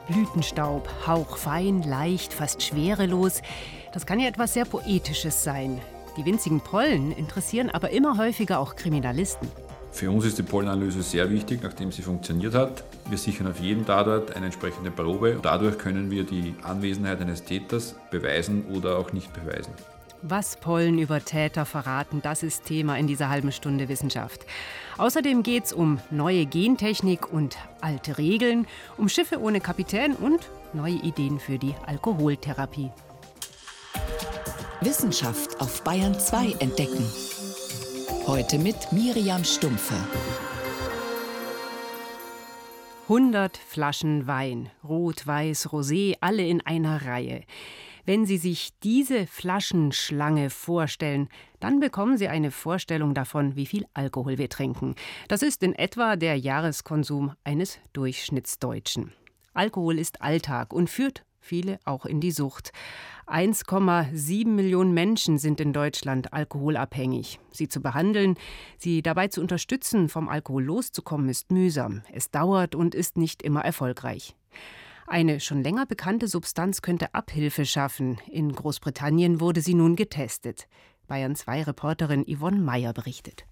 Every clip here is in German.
Blütenstaub, hauchfein, leicht, fast schwerelos. Das kann ja etwas sehr Poetisches sein. Die winzigen Pollen interessieren aber immer häufiger auch Kriminalisten. Für uns ist die Pollenanalyse sehr wichtig, nachdem sie funktioniert hat. Wir sichern auf jeden Tatort eine entsprechende Probe. Dadurch können wir die Anwesenheit eines Täters beweisen oder auch nicht beweisen. Was Pollen über Täter verraten, das ist Thema in dieser halben Stunde Wissenschaft. Außerdem geht es um neue Gentechnik und alte Regeln, um Schiffe ohne Kapitän und neue Ideen für die Alkoholtherapie. Wissenschaft auf Bayern 2 entdecken. Heute mit Miriam Stumpfe. 100 Flaschen Wein, Rot, Weiß, Rosé, alle in einer Reihe. Wenn Sie sich diese Flaschenschlange vorstellen, dann bekommen Sie eine Vorstellung davon, wie viel Alkohol wir trinken. Das ist in etwa der Jahreskonsum eines Durchschnittsdeutschen. Alkohol ist Alltag und führt viele auch in die Sucht. 1,7 Millionen Menschen sind in Deutschland alkoholabhängig. Sie zu behandeln, sie dabei zu unterstützen, vom Alkohol loszukommen, ist mühsam. Es dauert und ist nicht immer erfolgreich. Eine schon länger bekannte Substanz könnte Abhilfe schaffen. In Großbritannien wurde sie nun getestet. Bayern 2 Reporterin Yvonne Meyer berichtet.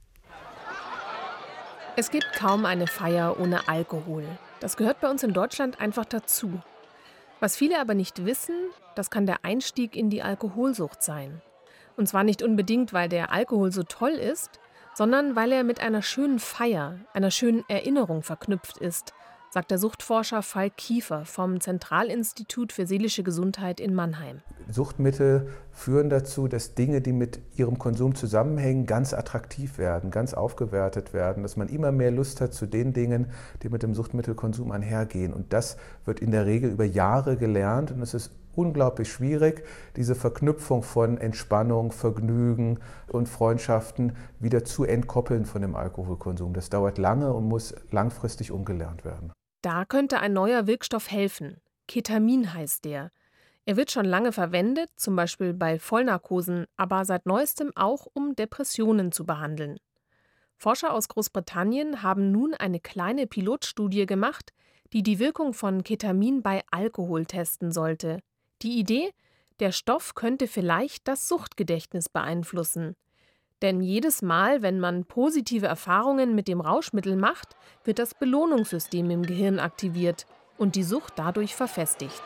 Es gibt kaum eine Feier ohne Alkohol. Das gehört bei uns in Deutschland einfach dazu. Was viele aber nicht wissen, das kann der Einstieg in die Alkoholsucht sein. Und zwar nicht unbedingt, weil der Alkohol so toll ist, sondern weil er mit einer schönen Feier, einer schönen Erinnerung verknüpft ist, sagt der Suchtforscher Falk Kiefer vom Zentralinstitut für seelische Gesundheit in Mannheim. Suchtmittel führen dazu, dass Dinge, die mit ihrem Konsum zusammenhängen, ganz attraktiv werden, ganz aufgewertet werden, dass man immer mehr Lust hat zu den Dingen, die mit dem Suchtmittelkonsum einhergehen. Und das wird in der Regel über Jahre gelernt und es ist unglaublich schwierig, diese Verknüpfung von Entspannung, Vergnügen und Freundschaften wieder zu entkoppeln von dem Alkoholkonsum. Das dauert lange und muss langfristig umgelernt werden. Da könnte ein neuer Wirkstoff helfen. Ketamin heißt der. Er wird schon lange verwendet, zum Beispiel bei Vollnarkosen, aber seit neuestem auch, um Depressionen zu behandeln. Forscher aus Großbritannien haben nun eine kleine Pilotstudie gemacht, die die Wirkung von Ketamin bei Alkohol testen sollte. Die Idee, der Stoff könnte vielleicht das Suchtgedächtnis beeinflussen. Denn jedes Mal, wenn man positive Erfahrungen mit dem Rauschmittel macht, wird das Belohnungssystem im Gehirn aktiviert und die Sucht dadurch verfestigt.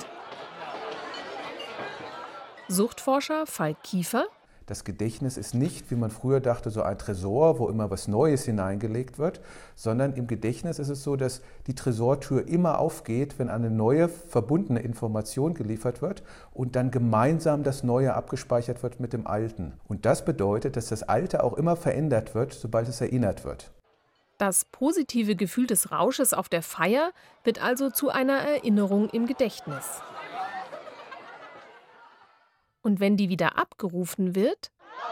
Suchtforscher Falk Kiefer: Das Gedächtnis ist nicht, wie man früher dachte, so ein Tresor, wo immer was Neues hineingelegt wird, sondern im Gedächtnis ist es so, dass die Tresortür immer aufgeht, wenn eine neue, verbundene Information geliefert wird und dann gemeinsam das Neue abgespeichert wird mit dem Alten. Und das bedeutet, dass das Alte auch immer verändert wird, sobald es erinnert wird. Das positive Gefühl des Rausches auf der Feier wird also zu einer Erinnerung im Gedächtnis. Und wenn die wieder abgerufen wird,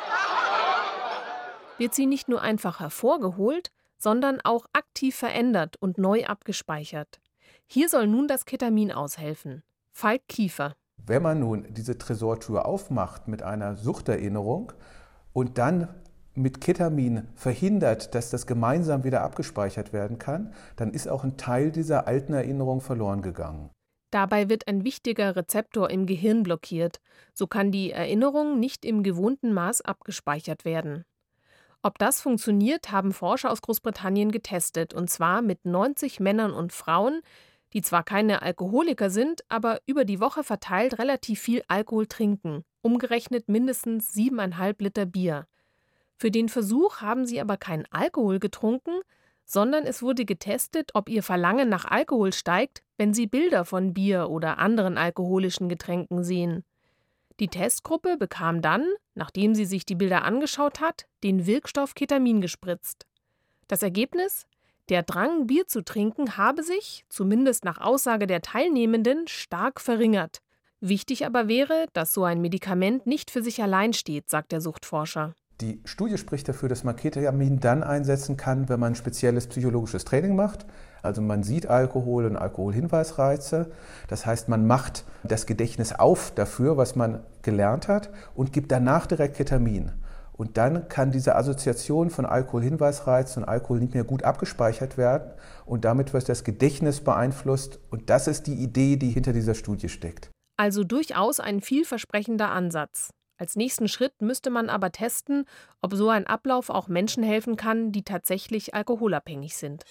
wird sie nicht nur einfach hervorgeholt, sondern auch aktiv verändert und neu abgespeichert. Hier soll nun das Ketamin aushelfen. Falk Kiefer: Wenn man nun diese Tresortür aufmacht mit einer Suchterinnerung und dann mit Ketamin verhindert, dass das gemeinsam wieder abgespeichert werden kann, dann ist auch ein Teil dieser alten Erinnerung verloren gegangen. Dabei wird ein wichtiger Rezeptor im Gehirn blockiert. So kann die Erinnerung nicht im gewohnten Maß abgespeichert werden. Ob das funktioniert, haben Forscher aus Großbritannien getestet, und zwar mit 90 Männern und Frauen, die zwar keine Alkoholiker sind, aber über die Woche verteilt relativ viel Alkohol trinken, umgerechnet mindestens 7,5 Liter Bier. Für den Versuch haben sie aber keinen Alkohol getrunken, sondern es wurde getestet, ob ihr Verlangen nach Alkohol steigt, wenn sie Bilder von Bier oder anderen alkoholischen Getränken sehen. Die Testgruppe bekam dann, nachdem sie sich die Bilder angeschaut hat, den Wirkstoff Ketamin gespritzt. Das Ergebnis? Der Drang, Bier zu trinken, habe sich, zumindest nach Aussage der Teilnehmenden, stark verringert. Wichtig aber wäre, dass so ein Medikament nicht für sich allein steht, sagt der Suchtforscher. Die Studie spricht dafür, dass man Ketamin dann einsetzen kann, wenn man ein spezielles psychologisches Training macht. Also man sieht Alkohol und Alkoholhinweisreize. Das heißt, man macht das Gedächtnis auf dafür, was man gelernt hat und gibt danach direkt Ketamin. Und dann kann diese Assoziation von Alkoholhinweisreiz und Alkohol nicht mehr gut abgespeichert werden und damit wird das Gedächtnis beeinflusst. Und das ist die Idee, die hinter dieser Studie steckt. Also durchaus ein vielversprechender Ansatz. Als nächsten Schritt müsste man aber testen, ob so ein Ablauf auch Menschen helfen kann, die tatsächlich alkoholabhängig sind.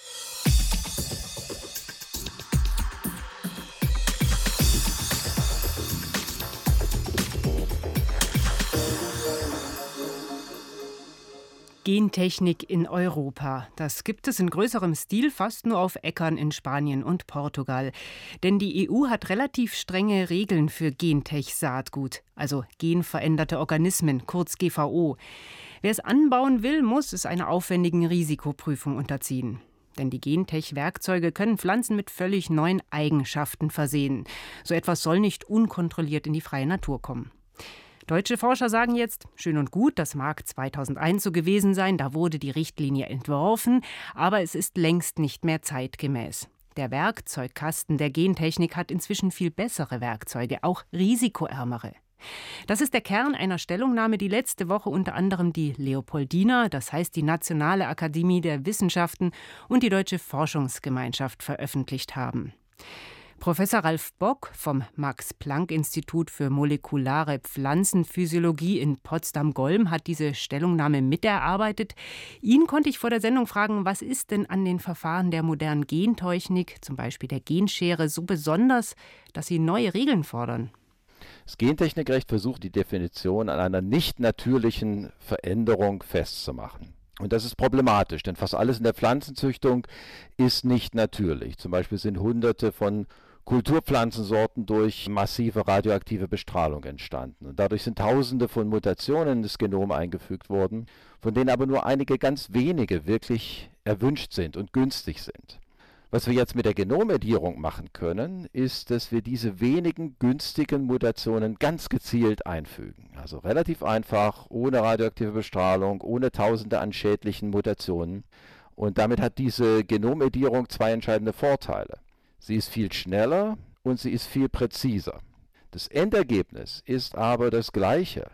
Gentechnik in Europa. Das gibt es in größerem Stil fast nur auf Äckern in Spanien und Portugal. Denn die EU hat relativ strenge Regeln für Gentech-Saatgut, also genveränderte Organismen, kurz GVO. Wer es anbauen will, muss es einer aufwendigen Risikoprüfung unterziehen. Denn die Gentech-Werkzeuge können Pflanzen mit völlig neuen Eigenschaften versehen. So etwas soll nicht unkontrolliert in die freie Natur kommen. Deutsche Forscher sagen jetzt, schön und gut, das mag 2001 so gewesen sein, da wurde die Richtlinie entworfen, aber es ist längst nicht mehr zeitgemäß. Der Werkzeugkasten der Gentechnik hat inzwischen viel bessere Werkzeuge, auch risikoärmere. Das ist der Kern einer Stellungnahme, die letzte Woche unter anderem die Leopoldina, das heißt die Nationale Akademie der Wissenschaften und die Deutsche Forschungsgemeinschaft veröffentlicht haben. Professor Ralf Bock vom Max-Planck-Institut für molekulare Pflanzenphysiologie in Potsdam-Golm hat diese Stellungnahme miterarbeitet. Ihn konnte ich vor der Sendung fragen, was ist denn an den Verfahren der modernen Gentechnik, zum Beispiel der Genschere, so besonders, dass sie neue Regeln fordern? Das Gentechnikrecht versucht, die Definition an einer nicht natürlichen Veränderung festzumachen. Und das ist problematisch, denn fast alles in der Pflanzenzüchtung ist nicht natürlich. Zum Beispiel sind Hunderte von Kulturpflanzensorten durch massive radioaktive Bestrahlung entstanden. Und dadurch sind Tausende von Mutationen in das Genom eingefügt worden, von denen aber nur einige ganz wenige wirklich erwünscht sind und günstig sind. Was wir jetzt mit der Genomedierung machen können, ist, dass wir diese wenigen günstigen Mutationen ganz gezielt einfügen. Also relativ einfach, ohne radioaktive Bestrahlung, ohne Tausende an schädlichen Mutationen. Und damit hat diese Genomedierung zwei entscheidende Vorteile. Sie ist viel schneller und sie ist viel präziser. Das Endergebnis ist aber das gleiche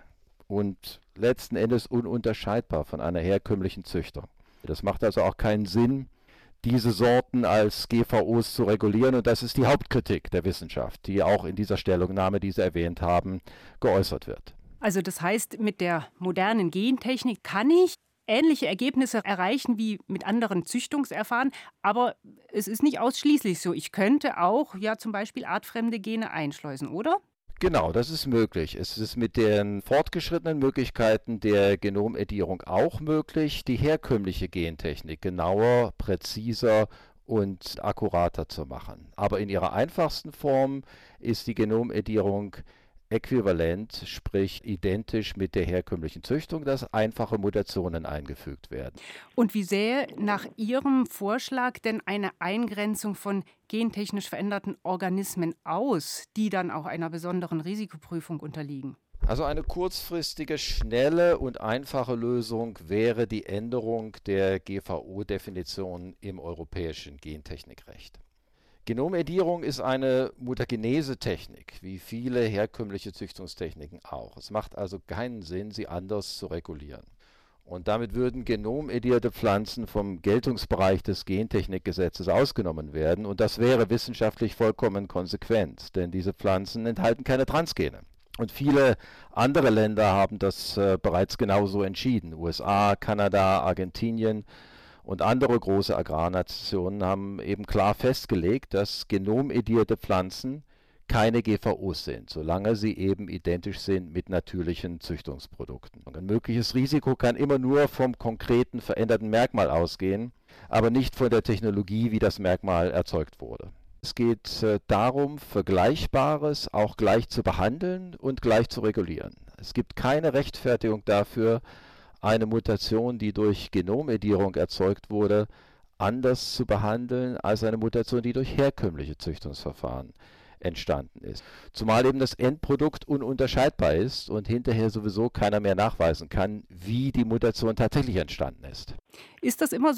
und letzten Endes ununterscheidbar von einer herkömmlichen Züchtung. Das macht also auch keinen Sinn, diese Sorten als GVOs zu regulieren. Und das ist die Hauptkritik der Wissenschaft, die auch in dieser Stellungnahme, die Sie erwähnt haben, geäußert wird. Also das heißt, mit der modernen Gentechnik kann ich ähnliche Ergebnisse erreichen wie mit anderen Züchtungsverfahren, aber es ist nicht ausschließlich so. Ich könnte auch zum Beispiel artfremde Gene einschleusen, oder? Genau, das ist möglich. Es ist mit den fortgeschrittenen Möglichkeiten der Genomedierung auch möglich, die herkömmliche Gentechnik genauer, präziser und akkurater zu machen. Aber in ihrer einfachsten Form ist die Genomedierung äquivalent, sprich identisch mit der herkömmlichen Züchtung, dass einfache Mutationen eingefügt werden. Und wie sähe nach Ihrem Vorschlag denn eine Eingrenzung von gentechnisch veränderten Organismen aus, die dann auch einer besonderen Risikoprüfung unterliegen? Also eine kurzfristige, schnelle und einfache Lösung wäre die Änderung der GVO-Definition im europäischen Gentechnikrecht. Genomedierung ist eine Mutagenese-Technik, wie viele herkömmliche Züchtungstechniken auch. Es macht also keinen Sinn, sie anders zu regulieren. Und damit würden genomedierte Pflanzen vom Geltungsbereich des Gentechnikgesetzes ausgenommen werden. Und das wäre wissenschaftlich vollkommen konsequent, denn diese Pflanzen enthalten keine Transgene. Und viele andere Länder haben das bereits genauso entschieden. USA, Kanada, Argentinien und andere große Agrarnationen haben eben klar festgelegt, dass genomedierte Pflanzen keine GVOs sind, solange sie eben identisch sind mit natürlichen Züchtungsprodukten. Und ein mögliches Risiko kann immer nur vom konkreten veränderten Merkmal ausgehen, aber nicht von der Technologie, wie das Merkmal erzeugt wurde. Es geht darum, Vergleichbares auch gleich zu behandeln und gleich zu regulieren. Es gibt keine Rechtfertigung dafür, eine Mutation, die durch Genomedierung erzeugt wurde, anders zu behandeln als eine Mutation, die durch herkömmliche Züchtungsverfahren entstanden ist. Zumal eben das Endprodukt ununterscheidbar ist und hinterher sowieso keiner mehr nachweisen kann, wie die Mutation tatsächlich entstanden ist. Ist das immer so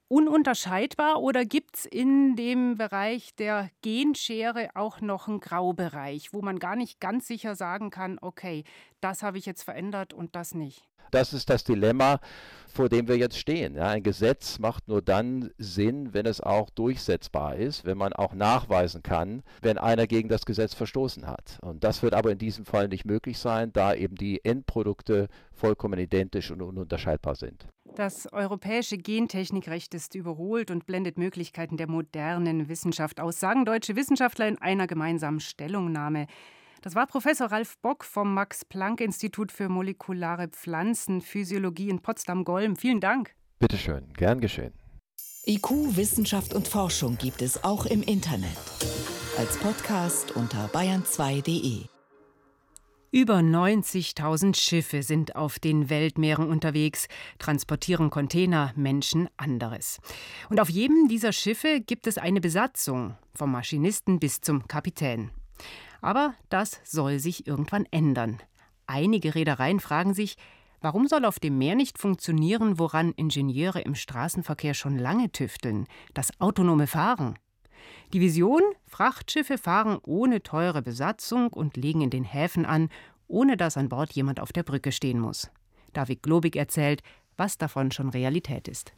ununterscheidbar oder gibt es in dem Bereich der Genschere auch noch einen Graubereich, wo man gar nicht ganz sicher sagen kann, okay, das habe ich jetzt verändert und das nicht? Das ist das Dilemma, vor dem wir jetzt stehen. Ja, ein Gesetz macht nur dann Sinn, wenn es auch durchsetzbar ist, wenn man auch nachweisen kann, wenn einer gegen das Gesetz verstoßen hat. Und das wird aber in diesem Fall nicht möglich sein, da eben die Endprodukte vollkommen identisch und ununterscheidbar sind. Das europäische Gentechnikrecht ist überholt und blendet Möglichkeiten der modernen Wissenschaft aus, sagen deutsche Wissenschaftler in einer gemeinsamen Stellungnahme. Das war Professor Ralf Bock vom Max-Planck-Institut für molekulare Pflanzenphysiologie in Potsdam-Golm. Vielen Dank. Bitte schön, gern geschehen. IQ, Wissenschaft und Forschung gibt es auch im Internet. Als Podcast unter bayern2.de. Über 90.000 Schiffe sind auf den Weltmeeren unterwegs, transportieren Container, Menschen anderes. Und auf jedem dieser Schiffe gibt es eine Besatzung, vom Maschinisten bis zum Kapitän. Aber das soll sich irgendwann ändern. Einige Reedereien fragen sich, warum soll auf dem Meer nicht funktionieren, woran Ingenieure im Straßenverkehr schon lange tüfteln, das autonome Fahren? Die Vision: Frachtschiffe fahren ohne teure Besatzung und legen in den Häfen an, ohne dass an Bord jemand auf der Brücke stehen muss. David Globig erzählt, was davon schon Realität ist.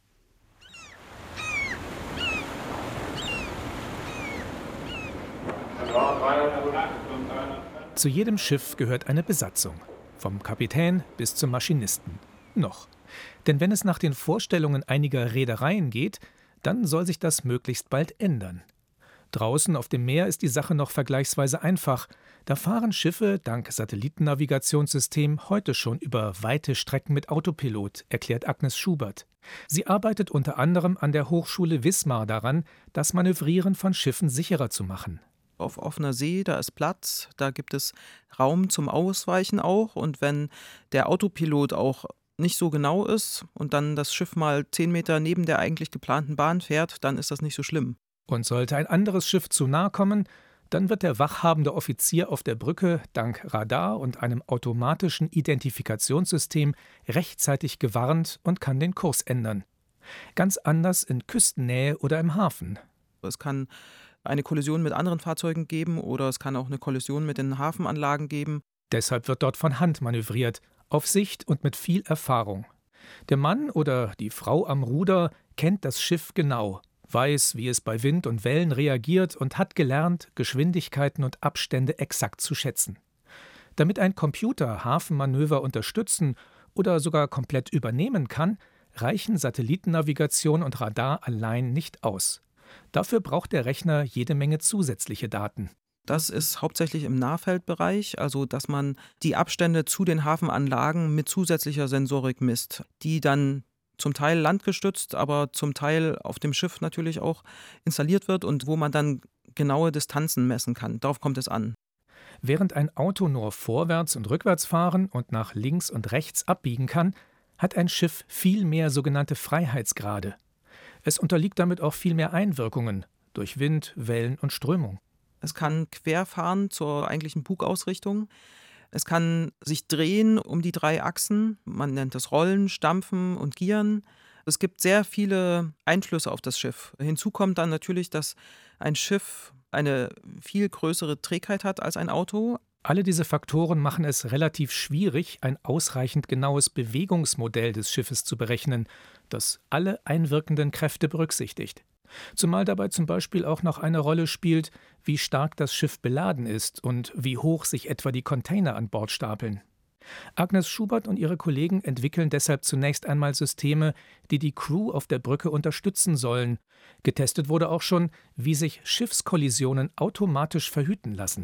Zu jedem Schiff gehört eine Besatzung, vom Kapitän bis zum Maschinisten. Noch. Denn wenn es nach den Vorstellungen einiger Reedereien geht, dann soll sich das möglichst bald ändern. Draußen auf dem Meer ist die Sache noch vergleichsweise einfach. Da fahren Schiffe dank Satellitennavigationssystem heute schon über weite Strecken mit Autopilot, erklärt Agnes Schubert. Sie arbeitet unter anderem an der Hochschule Wismar daran, das Manövrieren von Schiffen sicherer zu machen. Auf offener See, da ist Platz, da gibt es Raum zum Ausweichen auch. Und wenn der Autopilot auch nicht so genau ist und dann das Schiff mal 10 Meter neben der eigentlich geplanten Bahn fährt, dann ist das nicht so schlimm. Und sollte ein anderes Schiff zu nahe kommen, dann wird der wachhabende Offizier auf der Brücke dank Radar und einem automatischen Identifikationssystem rechtzeitig gewarnt und kann den Kurs ändern. Ganz anders in Küstennähe oder im Hafen. Es kann eine Kollision mit anderen Fahrzeugen geben oder es kann auch eine Kollision mit den Hafenanlagen geben. Deshalb wird dort von Hand manövriert, auf Sicht und mit viel Erfahrung. Der Mann oder die Frau am Ruder kennt das Schiff genau, weiß, wie es bei Wind und Wellen reagiert und hat gelernt, Geschwindigkeiten und Abstände exakt zu schätzen. Damit ein Computer Hafenmanöver unterstützen oder sogar komplett übernehmen kann, reichen Satellitennavigation und Radar allein nicht aus. Dafür braucht der Rechner jede Menge zusätzliche Daten. Das ist hauptsächlich im Nahfeldbereich, also dass man die Abstände zu den Hafenanlagen mit zusätzlicher Sensorik misst, die dann zum Teil landgestützt, aber zum Teil auf dem Schiff natürlich auch installiert wird und wo man dann genaue Distanzen messen kann. Darauf kommt es an. Während ein Auto nur vorwärts und rückwärts fahren und nach links und rechts abbiegen kann, hat ein Schiff viel mehr sogenannte Freiheitsgrade. Es unterliegt damit auch viel mehr Einwirkungen durch Wind, Wellen und Strömung. Es kann quer fahren zur eigentlichen Bugausrichtung. Es kann sich drehen um die 3 Achsen. Man nennt das Rollen, Stampfen und Gieren. Es gibt sehr viele Einflüsse auf das Schiff. Hinzu kommt dann natürlich, dass ein Schiff eine viel größere Trägheit hat als ein Auto. Alle diese Faktoren machen es relativ schwierig, ein ausreichend genaues Bewegungsmodell des Schiffes zu berechnen, das alle einwirkenden Kräfte berücksichtigt. Zumal dabei zum Beispiel auch noch eine Rolle spielt, wie stark das Schiff beladen ist und wie hoch sich etwa die Container an Bord stapeln. Agnes Schubert und ihre Kollegen entwickeln deshalb zunächst einmal Systeme, die die Crew auf der Brücke unterstützen sollen. Getestet wurde auch schon, wie sich Schiffskollisionen automatisch verhüten lassen.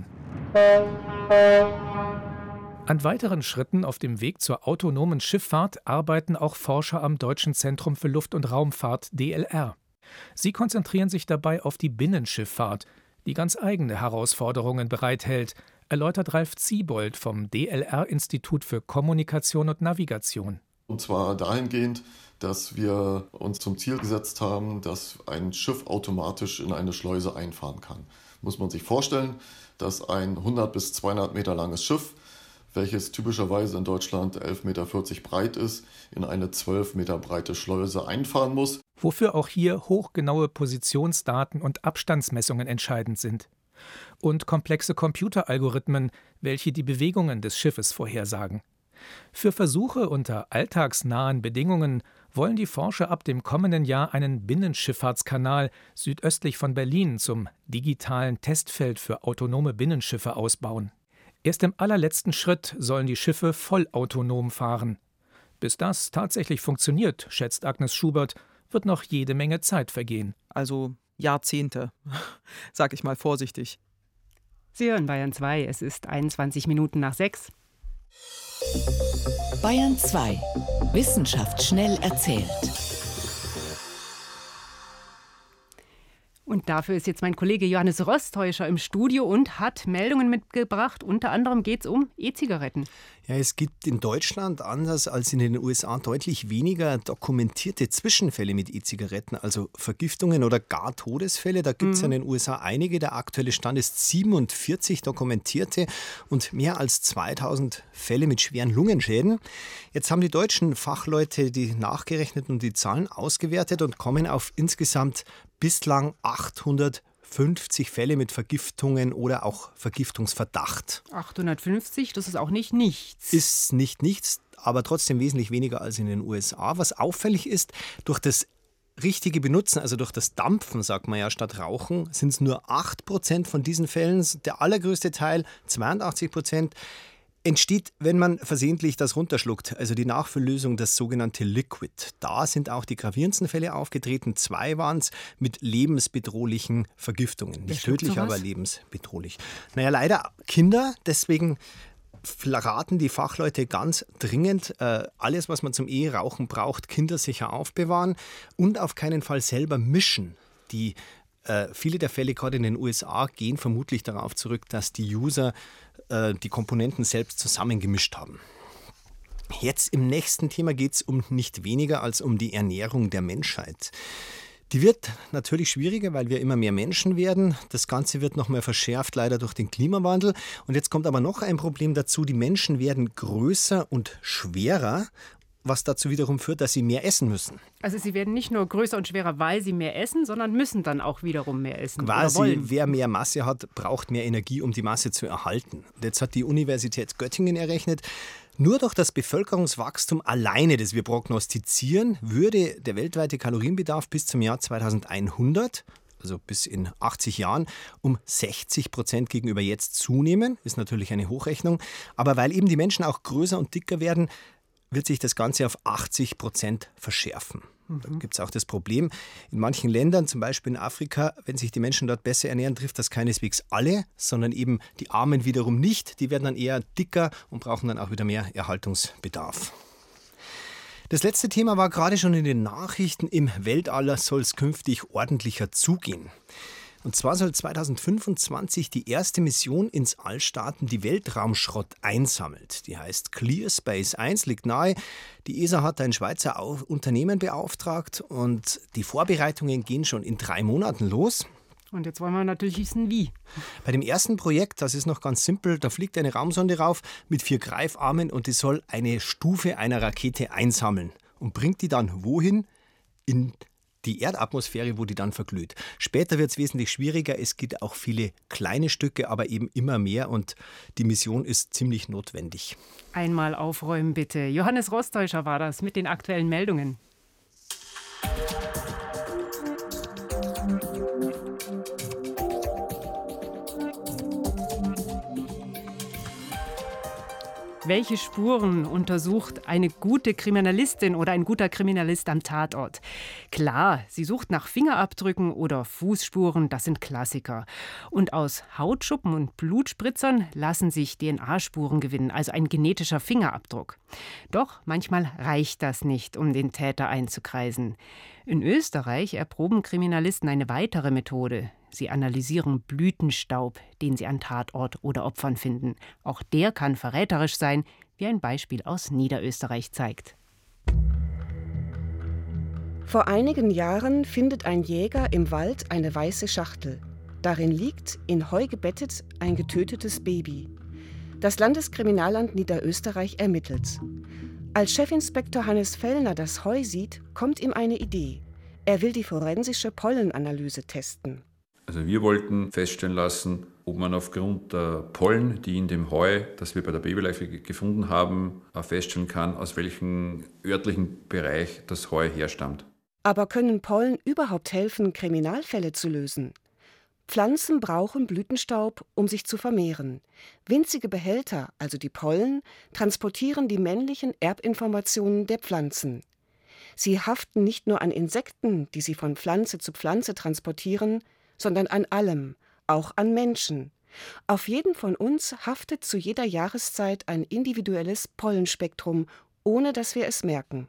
An weiteren Schritten auf dem Weg zur autonomen Schifffahrt arbeiten auch Forscher am Deutschen Zentrum für Luft- und Raumfahrt DLR. Sie konzentrieren sich dabei auf die Binnenschifffahrt, die ganz eigene Herausforderungen bereithält, erläutert Ralf Ziebold vom DLR-Institut für Kommunikation und Navigation. Und zwar dahingehend, dass wir uns zum Ziel gesetzt haben, dass ein Schiff automatisch in eine Schleuse einfahren kann. Muss man sich vorstellen, dass ein 100 bis 200 Meter langes Schiff, welches typischerweise in Deutschland 11,40 Meter breit ist, in eine 12 Meter breite Schleuse einfahren muss. Wofür auch hier hochgenaue Positionsdaten und Abstandsmessungen entscheidend sind. Und komplexe Computeralgorithmen, welche die Bewegungen des Schiffes vorhersagen. Für Versuche unter alltagsnahen Bedingungen wollen die Forscher ab dem kommenden Jahr einen Binnenschifffahrtskanal südöstlich von Berlin zum digitalen Testfeld für autonome Binnenschiffe ausbauen. Erst im allerletzten Schritt sollen die Schiffe vollautonom fahren. Bis das tatsächlich funktioniert, schätzt Agnes Schubert, wird noch jede Menge Zeit vergehen. Also Jahrzehnte, sag ich mal vorsichtig. Sie hören Bayern 2, es ist 21 Minuten nach 6. Bayern 2. Wissenschaft schnell erzählt. Und dafür ist jetzt mein Kollege Johannes Rostäuscher im Studio und hat Meldungen mitgebracht. Unter anderem geht es um E-Zigaretten. Ja, es gibt in Deutschland, anders als in den USA, deutlich weniger dokumentierte Zwischenfälle mit E-Zigaretten, also Vergiftungen oder gar Todesfälle. Da gibt es in den USA einige. Der aktuelle Stand ist 47 dokumentierte und mehr als 2000 Fälle mit schweren Lungenschäden. Jetzt haben die deutschen Fachleute die nachgerechnet und die Zahlen ausgewertet und kommen auf insgesamt bislang 850 Fälle mit Vergiftungen oder auch Vergiftungsverdacht. 850, das ist auch nicht nichts. Ist nicht nichts, aber trotzdem wesentlich weniger als in den USA. Was auffällig ist, durch das richtige Benutzen, also durch das Dampfen, sagt man ja, statt Rauchen, sind es nur 8% von diesen Fällen. Der allergrößte Teil, 82%, entsteht, wenn man versehentlich das runterschluckt, also die Nachfülllösung, das sogenannte Liquid. Da sind auch die gravierendsten Fälle aufgetreten. 2 waren es mit lebensbedrohlichen Vergiftungen. Nicht tödlich, aber lebensbedrohlich. Naja, leider Kinder, deswegen raten die Fachleute ganz dringend, alles, was man zum Eherauchen braucht, kindersicher aufbewahren und auf keinen Fall selber mischen. Viele der Fälle, gerade in den USA, gehen vermutlich darauf zurück, dass die User die Komponenten selbst zusammengemischt haben. Jetzt im nächsten Thema geht es um nicht weniger als um die Ernährung der Menschheit. Die wird natürlich schwieriger, weil wir immer mehr Menschen werden. Das Ganze wird noch mal verschärft, leider durch den Klimawandel. Und jetzt kommt aber noch ein Problem dazu. Die Menschen werden größer und schwerer, was dazu wiederum führt, dass sie mehr essen müssen. Also sie werden nicht nur größer und schwerer, weil sie mehr essen, sondern müssen dann auch wiederum mehr essen. Quasi, wer mehr Masse hat, braucht mehr Energie, um die Masse zu erhalten. Und jetzt hat die Universität Göttingen errechnet, nur durch das Bevölkerungswachstum alleine, das wir prognostizieren, würde der weltweite Kalorienbedarf bis zum Jahr 2100, also bis in 80 Jahren, um 60% gegenüber jetzt zunehmen. Ist natürlich eine Hochrechnung. Aber weil eben die Menschen auch größer und dicker werden, wird sich das Ganze auf 80% verschärfen. Da gibt es auch das Problem, in manchen Ländern, zum Beispiel in Afrika, wenn sich die Menschen dort besser ernähren, trifft das keineswegs alle, sondern eben die Armen wiederum nicht. Die werden dann eher dicker und brauchen dann auch wieder mehr Erhaltungsbedarf. Das letzte Thema war gerade schon in den Nachrichten. Im Weltall soll es künftig ordentlicher zugehen. Und zwar soll 2025 die erste Mission ins All starten, die Weltraumschrott einsammelt. Die heißt Clear Space 1, liegt nahe. Die ESA hat ein Schweizer Unternehmen beauftragt und die Vorbereitungen gehen schon in 3 Monaten los. Und jetzt wollen wir natürlich wissen, wie. Bei dem ersten Projekt, das ist noch ganz simpel, da fliegt eine Raumsonde rauf mit 4 Greifarmen und die soll eine Stufe einer Rakete einsammeln und bringt die dann wohin? In die Erdatmosphäre, wo die dann verglüht. Später wird es wesentlich schwieriger. Es gibt auch viele kleine Stücke, aber eben immer mehr und die Mission ist ziemlich notwendig. Einmal aufräumen bitte. Johannes Rostäuscher war das mit den aktuellen Meldungen. Welche Spuren untersucht eine gute Kriminalistin oder ein guter Kriminalist am Tatort? Klar, sie sucht nach Fingerabdrücken oder Fußspuren, das sind Klassiker. Und aus Hautschuppen und Blutspritzern lassen sich DNA-Spuren gewinnen, also ein genetischer Fingerabdruck. Doch manchmal reicht das nicht, um den Täter einzukreisen. In Österreich erproben Kriminalisten eine weitere Methode. Sie analysieren Blütenstaub, den sie an Tatort oder Opfern finden. Auch der kann verräterisch sein, wie ein Beispiel aus Niederösterreich zeigt. Vor einigen Jahren findet ein Jäger im Wald eine weiße Schachtel. Darin liegt, in Heu gebettet, ein getötetes Baby. Das Landeskriminalamt Niederösterreich ermittelt. Als Chefinspektor Hannes Fellner das Heu sieht, kommt ihm eine Idee. Er will die forensische Pollenanalyse testen. Also wir wollten feststellen lassen, ob man aufgrund der Pollen, die in dem Heu, das wir bei der Babyleiche gefunden haben, feststellen kann, aus welchem örtlichen Bereich das Heu herstammt. Aber können Pollen überhaupt helfen, Kriminalfälle zu lösen? Pflanzen brauchen Blütenstaub, um sich zu vermehren. Winzige Behälter, also die Pollen, transportieren die männlichen Erbinformationen der Pflanzen. Sie haften nicht nur an Insekten, die sie von Pflanze zu Pflanze transportieren, sondern an allem, auch an Menschen. Auf jeden von uns haftet zu jeder Jahreszeit ein individuelles Pollenspektrum, ohne dass wir es merken.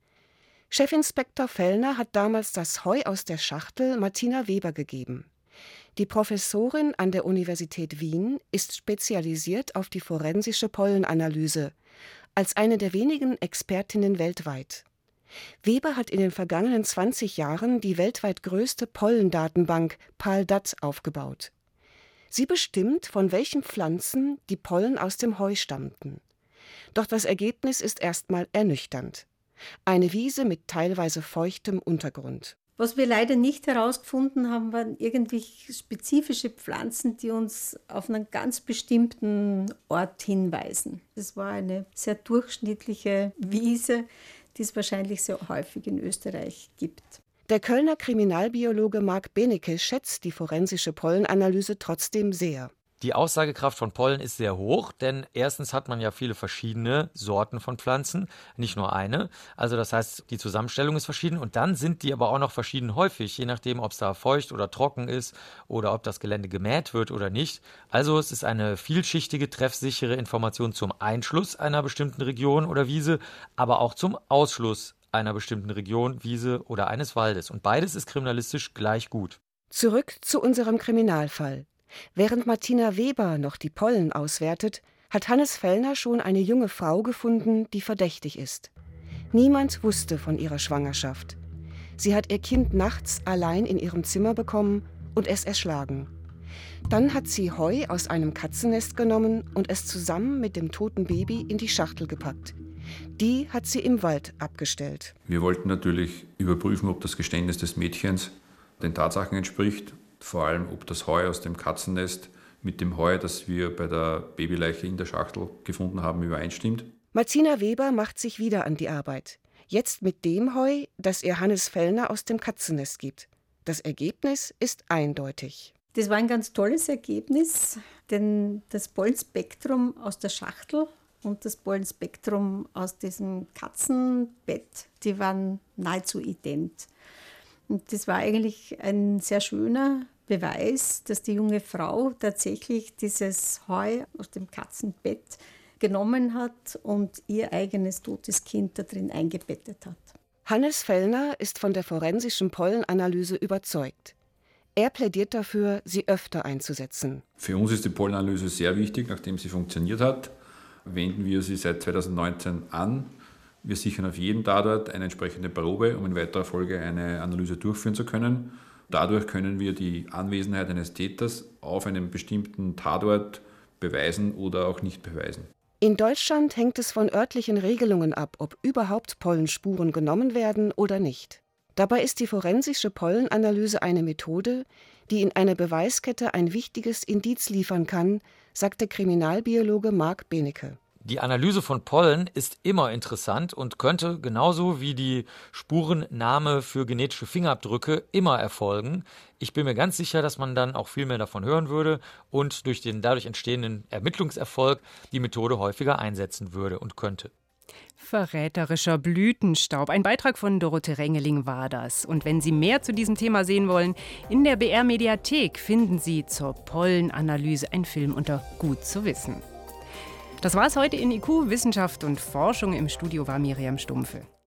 Chefinspektor Fellner hat damals das Heu aus der Schachtel Martina Weber gegeben. Die Professorin an der Universität Wien ist spezialisiert auf die forensische Pollenanalyse, als eine der wenigen Expertinnen weltweit. Weber hat in den vergangenen 20 Jahren die weltweit größte Pollendatenbank PALDAT aufgebaut. Sie bestimmt, von welchen Pflanzen die Pollen aus dem Heu stammten. Doch das Ergebnis ist erstmal ernüchternd. Eine Wiese mit teilweise feuchtem Untergrund. Was wir leider nicht herausgefunden haben, waren irgendwie spezifische Pflanzen, die uns auf einen ganz bestimmten Ort hinweisen. Das war eine sehr durchschnittliche Wiese, die es wahrscheinlich sehr häufig in Österreich gibt. Der Kölner Kriminalbiologe Marc Benecke schätzt die forensische Pollenanalyse trotzdem sehr. Die Aussagekraft von Pollen ist sehr hoch, denn erstens hat man ja viele verschiedene Sorten von Pflanzen, nicht nur eine. Also das heißt, die Zusammenstellung ist verschieden und dann sind die aber auch noch verschieden häufig, je nachdem, ob es da feucht oder trocken ist oder ob das Gelände gemäht wird oder nicht. Also es ist eine vielschichtige, treffsichere Information zum Einschluss einer bestimmten Region oder Wiese, aber auch zum Ausschluss einer bestimmten Region, Wiese oder eines Waldes. Und beides ist kriminalistisch gleich gut. Zurück zu unserem Kriminalfall. Während Martina Weber noch die Pollen auswertet, hat Hannes Fellner schon eine junge Frau gefunden, die verdächtig ist. Niemand wusste von ihrer Schwangerschaft. Sie hat ihr Kind nachts allein in ihrem Zimmer bekommen und es erschlagen. Dann hat sie Heu aus einem Katzennest genommen und es zusammen mit dem toten Baby in die Schachtel gepackt. Die hat sie im Wald abgestellt. Wir wollten natürlich überprüfen, ob das Geständnis des Mädchens den Tatsachen entspricht. Vor allem, ob das Heu aus dem Katzennest mit dem Heu, das wir bei der Babyleiche in der Schachtel gefunden haben, übereinstimmt. Martina Weber macht sich wieder an die Arbeit. Jetzt mit dem Heu, das ihr Hannes Fellner aus dem Katzennest gibt. Das Ergebnis ist eindeutig. Das war ein ganz tolles Ergebnis, denn das Pollenspektrum aus der Schachtel und das Pollenspektrum aus diesem Katzenbett, die waren nahezu ident. Und das war eigentlich ein sehr schöner Beweis, dass die junge Frau tatsächlich dieses Heu aus dem Katzenbett genommen hat und ihr eigenes totes Kind da drin eingebettet hat. Hannes Fellner ist von der forensischen Pollenanalyse überzeugt. Er plädiert dafür, sie öfter einzusetzen. Für uns ist die Pollenanalyse sehr wichtig, nachdem sie funktioniert hat. Wenden wir sie seit 2019 an. Wir sichern auf jeden Tatort eine entsprechende Probe, um in weiterer Folge eine Analyse durchführen zu können. Dadurch können wir die Anwesenheit eines Täters auf einem bestimmten Tatort beweisen oder auch nicht beweisen. In Deutschland hängt es von örtlichen Regelungen ab, ob überhaupt Pollenspuren genommen werden oder nicht. Dabei ist die forensische Pollenanalyse eine Methode, die in einer Beweiskette ein wichtiges Indiz liefern kann, sagte Kriminalbiologe Marc Benecke. Die Analyse von Pollen ist immer interessant und könnte genauso wie die Spurennahme für genetische Fingerabdrücke immer erfolgen. Ich bin mir ganz sicher, dass man dann auch viel mehr davon hören würde und durch den dadurch entstehenden Ermittlungserfolg die Methode häufiger einsetzen würde und könnte. Verräterischer Blütenstaub. Ein Beitrag von Dorothee Rengeling war das. Und wenn Sie mehr zu diesem Thema sehen wollen, in der BR-Mediathek finden Sie zur Pollenanalyse einen Film unter Gut zu wissen. Das war's heute in IQ, Wissenschaft und Forschung. Im Studio war Miriam Stumpfe.